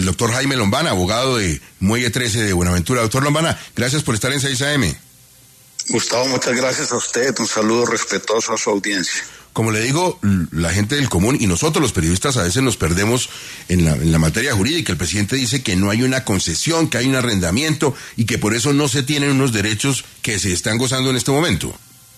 El doctor Jaime Lombana, abogado de Muelle 13 de Buenaventura. Doctor Lombana, gracias por estar en 6 AM. Gustavo, muchas gracias a usted. Un saludo respetuoso a su audiencia. Como le digo, la gente del común y nosotros los periodistas a veces nos perdemos en la materia jurídica. El presidente dice que no hay una concesión, que hay un arrendamiento y que por eso no se tienen unos derechos que se están gozando en este momento.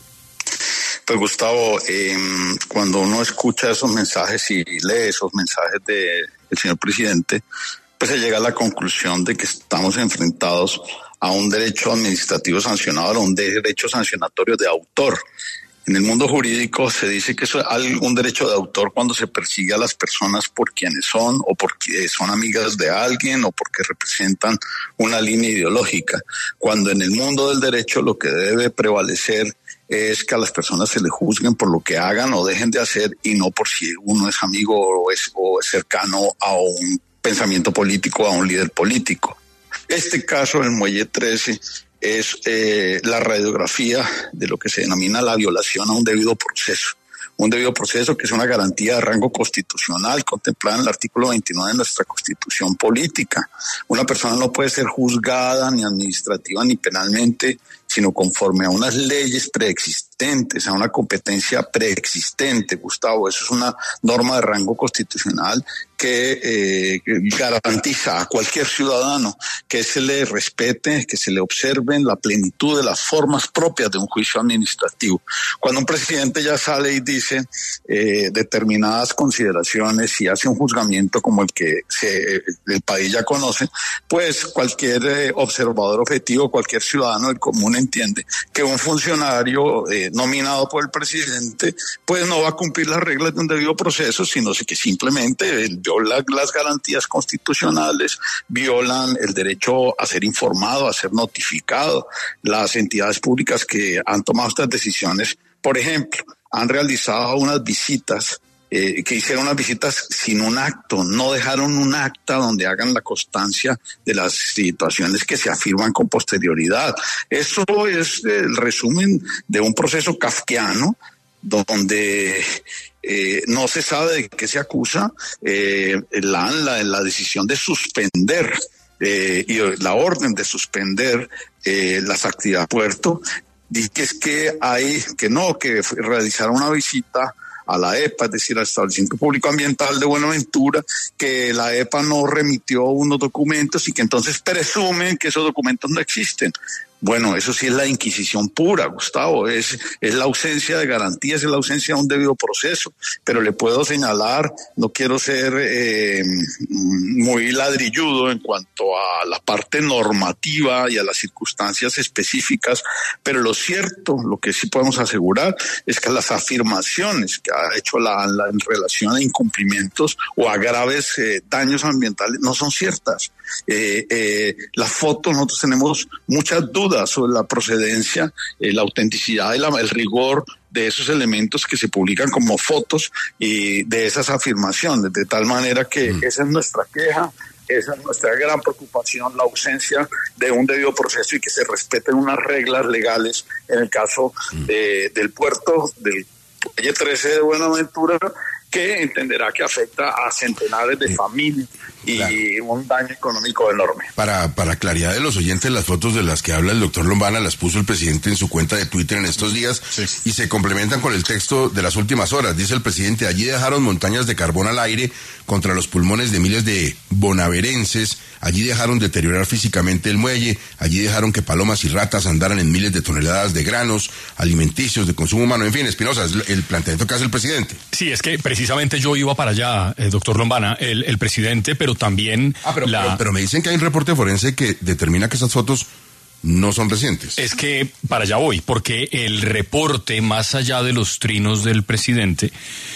Pues Gustavo, cuando uno escucha esos mensajes y lee esos mensajes del señor presidente, pues se llega a la conclusión de que estamos enfrentados a un derecho administrativo sancionador, a un derecho sancionatorio de autor. En el mundo jurídico se dice que eso es un derecho de autor cuando se persigue a las personas por quienes son o porque son amigas de alguien o porque representan una línea ideológica. Cuando en el mundo del derecho lo que debe prevalecer es que a las personas se les juzguen por lo que hagan o dejen de hacer y no por si uno es amigo o es cercano a un pensamiento político, a un líder político. Este caso del Muelle 13 es la radiografía de lo que se denomina la violación a un debido proceso. Un debido proceso que es una garantía de rango constitucional contemplada en el artículo 29 de nuestra Constitución política. Una persona no puede ser juzgada ni administrativa ni penalmente, sino conforme a unas leyes preexistentes, a una competencia preexistente, Gustavo. Eso es una norma de rango constitucional que garantiza a cualquier ciudadano que se le respete, que se le observen la plenitud de las formas propias de un juicio administrativo. Cuando un presidente ya sale y dice determinadas consideraciones y hace un juzgamiento como el que el país ya conoce, pues cualquier observador objetivo, cualquier ciudadano del común entiende que un funcionario nominado por el presidente pues no va a cumplir las reglas de un debido proceso, sino que simplemente viola las garantías constitucionales, violan el derecho a ser informado, a ser notificado. Las entidades públicas que han tomado estas decisiones, por ejemplo, han realizado unas visitas que hicieron unas visitas sin un acto, no dejaron un acta donde hagan la constancia de las situaciones que se afirman con posterioridad. Eso es el resumen de un proceso kafkiano donde no se sabe de qué se acusa. La decisión de suspender y la orden de suspender las actividades de puerto, dice que es que hay que realizar una visita a la EPA, es decir, al Establecimiento Público Ambiental de Buenaventura, que la EPA no remitió unos documentos y que entonces presumen que esos documentos no existen. Bueno, eso sí es la Inquisición pura, Gustavo, es la ausencia de garantías, es la ausencia de un debido proceso, pero le puedo señalar, no quiero ser muy ladrilludo en cuanto a la parte normativa y a las circunstancias específicas, pero lo cierto, lo que sí podemos asegurar es que las afirmaciones que ha hecho en relación a incumplimientos o a graves daños ambientales no son ciertas. Las fotos, nosotros tenemos muchas dudas sobre la procedencia, la autenticidad y el rigor de esos elementos que se publican como fotos y de esas afirmaciones, de tal manera que esa es nuestra queja, esa es nuestra gran preocupación, la ausencia de un debido proceso y que se respeten unas reglas legales en el caso del puerto del Muelle 13 de Buenaventura, que entenderá que afecta a centenares de familias y claro, un daño económico enorme. Para claridad de los oyentes, las fotos de las que habla el doctor Lombana las puso el presidente en su cuenta de Twitter en estos días, sí, y se complementan con el texto de las últimas horas. Dice el presidente: allí dejaron montañas de carbón al aire contra los pulmones de miles de bonaverenses, allí dejaron deteriorar físicamente el muelle, allí dejaron que palomas y ratas andaran en miles de toneladas de granos alimenticios de consumo humano. En fin, Espinosa, es el planteamiento que hace el presidente. Sí, es que precisamente yo iba para allá, doctor Lombana, el presidente, pero también... Pero me dicen que hay un reporte forense que determina que esas fotos no son recientes. Es que para allá voy, porque el reporte, más allá de los trinos del presidente,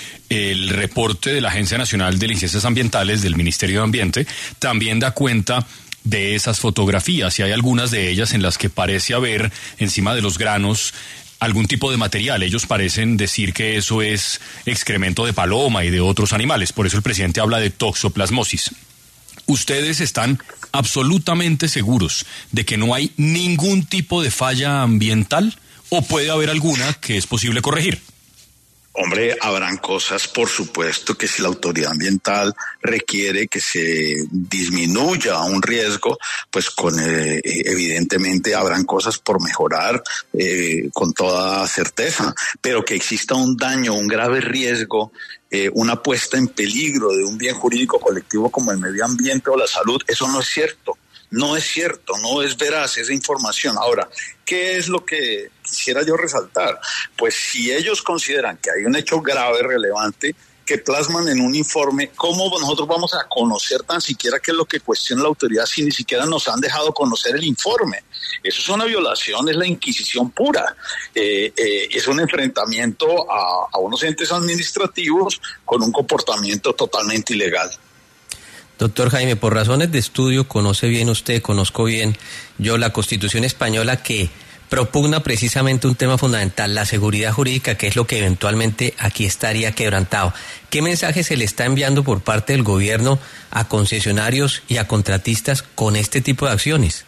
el reporte de la Agencia Nacional de Licencias Ambientales del Ministerio de Ambiente también da cuenta de esas fotografías, y hay algunas de ellas en las que parece haber encima de los granos algún tipo de material. Ellos parecen decir que eso es excremento de paloma y de otros animales, por eso el presidente habla de toxoplasmosis. ¿Ustedes están absolutamente seguros de que no hay ningún tipo de falla ambiental o puede haber alguna que es posible corregir? Hombre, habrán cosas, por supuesto, que si la autoridad ambiental requiere que se disminuya un riesgo, pues evidentemente habrán cosas por mejorar con toda certeza, pero que exista un daño, un grave riesgo, una puesta en peligro de un bien jurídico colectivo como el medio ambiente o la salud, eso no es cierto. No es cierto, no es veraz esa información. Ahora, ¿qué es lo que quisiera yo resaltar? Pues si ellos consideran que hay un hecho grave, relevante, que plasman en un informe, ¿cómo nosotros vamos a conocer tan siquiera qué es lo que cuestiona la autoridad si ni siquiera nos han dejado conocer el informe? Eso es una violación, es la Inquisición pura. Es un enfrentamiento a unos entes administrativos con un comportamiento totalmente ilegal. Doctor Jaime, por razones de estudio, conozco bien yo la Constitución española que propugna precisamente un tema fundamental, la seguridad jurídica, que es lo que eventualmente aquí estaría quebrantado. ¿Qué mensaje se le está enviando por parte del gobierno a concesionarios y a contratistas con este tipo de acciones?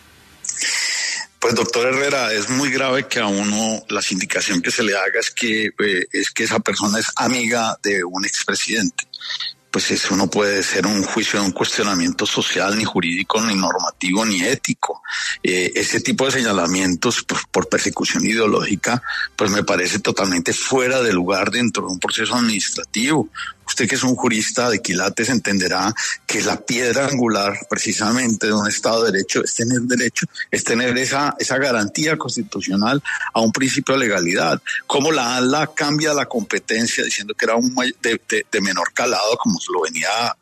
Pues doctor Herrera, es muy grave que a uno la indicación que se le haga es que esa persona es amiga de un expresidente. Pues eso no puede ser un juicio de un cuestionamiento social, ni jurídico, ni normativo, ni ético. Ese tipo de señalamientos por persecución ideológica, pues me parece totalmente fuera de lugar dentro de un proceso administrativo. Usted, que es un jurista de quilates, entenderá que la piedra angular precisamente de un Estado de Derecho es tener esa garantía constitucional a un principio de legalidad. Como la ANLA cambia la competencia diciendo que era de menor calado, como se lo venía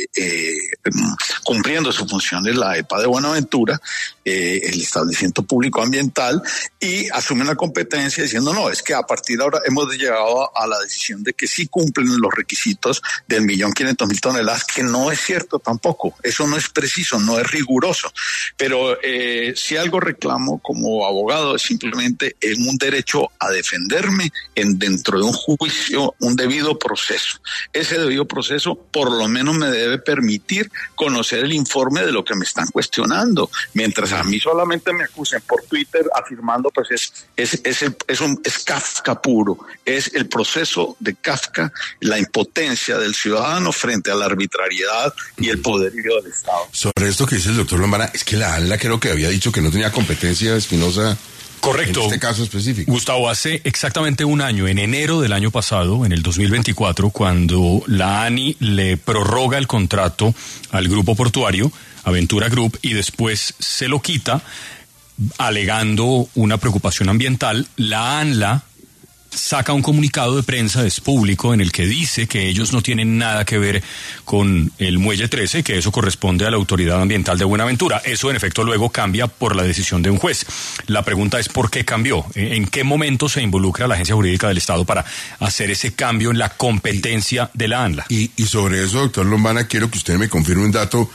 cumpliendo sus funciones la EPA de Buenaventura, el establecimiento público ambiental, y asumen la competencia diciendo no, es que a partir de ahora hemos llegado a la decisión de que sí cumplen los requisitos del 1.500.000 toneladas, que no es cierto tampoco. Eso no es preciso, no es riguroso. Pero si algo reclamo como abogado es simplemente un derecho a defenderme dentro de un juicio, un debido proceso. Ese debido proceso por lo menos me debe permitir conocer el informe de lo que me están cuestionando. Mientras a mí solamente me acusen por Twitter afirmando, pues es Kafka puro. Es el proceso de Kafka, la impotencia del ciudadano frente a la arbitrariedad y el poderío del Estado. Sobre esto que dice el doctor Lombana, es que la ANLA creo que había dicho que no tenía competencia, Espinosa. Correcto. En este caso específico. Gustavo, hace exactamente un año, en enero del año pasado, en el 2024, cuando la ANI le prorroga el contrato al grupo portuario, Aventura Group, y después se lo quita, alegando una preocupación ambiental, la ANLA saca un comunicado de prensa, es público, en el que dice que ellos no tienen nada que ver con el Muelle 13, que eso corresponde a la Autoridad Ambiental de Buenaventura. Eso, en efecto, luego cambia por la decisión de un juez. La pregunta es ¿por qué cambió? ¿En qué momento se involucra la Agencia Jurídica del Estado para hacer ese cambio en la competencia de la ANLA? Y sobre eso, doctor Lombana, quiero que usted me confirme un dato,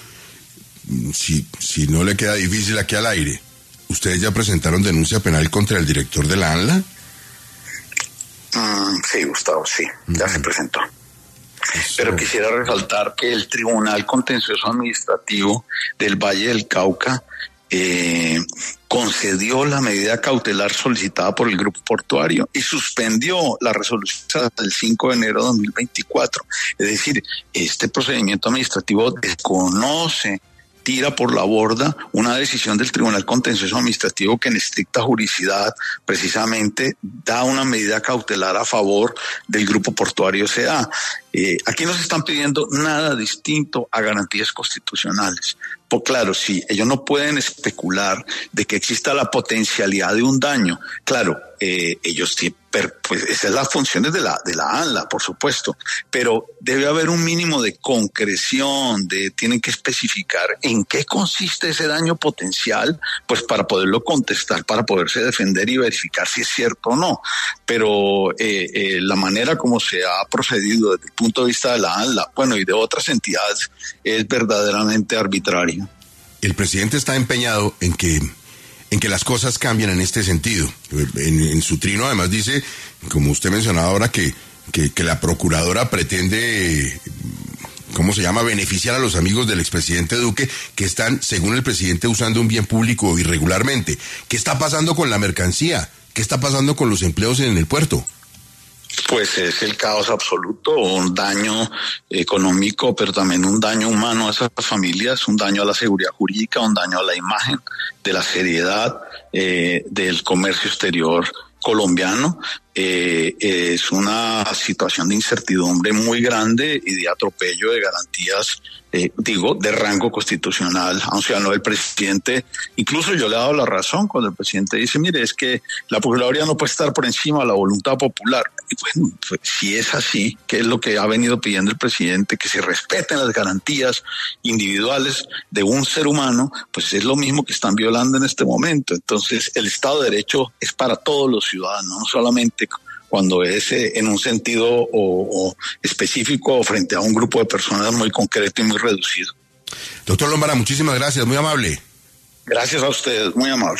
si no le queda difícil aquí al aire. ¿Ustedes ya presentaron denuncia penal contra el director de la ANLA? Sí, Gustavo, sí, ya se presentó. Pero quisiera resaltar que el Tribunal Contencioso Administrativo del Valle del Cauca concedió la medida cautelar solicitada por el grupo portuario y suspendió la resolución del 5 de enero de 2024. Es decir, este procedimiento administrativo desconoce, tira por la borda una decisión del Tribunal Contencioso Administrativo que en estricta juridicidad precisamente da una medida cautelar a favor del Grupo Portuario S.A. Aquí no se están pidiendo nada distinto a garantías constitucionales. Pues claro, sí, ellos no pueden especular de que exista la potencialidad de un daño. Claro, ellos pues esas son las funciones de la ANLA, por supuesto, pero debe haber un mínimo de concreción, tienen que especificar en qué consiste ese daño potencial, pues para poderlo contestar, para poderse defender y verificar si es cierto o no. Pero la manera como se ha procedido desde el punto de vista de la ANLA, bueno, y de otras entidades, es verdaderamente arbitraria. El presidente está empeñado en que las cosas cambian en este sentido. En su trino además dice, como usted mencionaba ahora, que la procuradora pretende, beneficiar a los amigos del expresidente Duque, que están, según el presidente, usando un bien público irregularmente. ¿Qué está pasando con la mercancía? ¿Qué está pasando con los empleos en el puerto? Pues es el caos absoluto, un daño económico, pero también un daño humano a esas familias, un daño a la seguridad jurídica, un daño a la imagen de la seriedad del comercio exterior colombiano. Es una situación de incertidumbre muy grande y de atropello de garantías, de rango constitucional a un ciudadano. El presidente, incluso yo le he dado la razón cuando el presidente dice, mire, es que la Procuraduría no puede estar por encima de la voluntad popular. Y bueno, pues, si es así, que es lo que ha venido pidiendo el presidente, que se respeten las garantías individuales de un ser humano, pues es lo mismo que están violando en este momento. Entonces, el Estado de Derecho es para todos los ciudadanos, no solamente cuando es en un sentido o específico o frente a un grupo de personas muy concreto y muy reducido. Doctor Lombana, muchísimas gracias, muy amable. Gracias a ustedes, muy amable.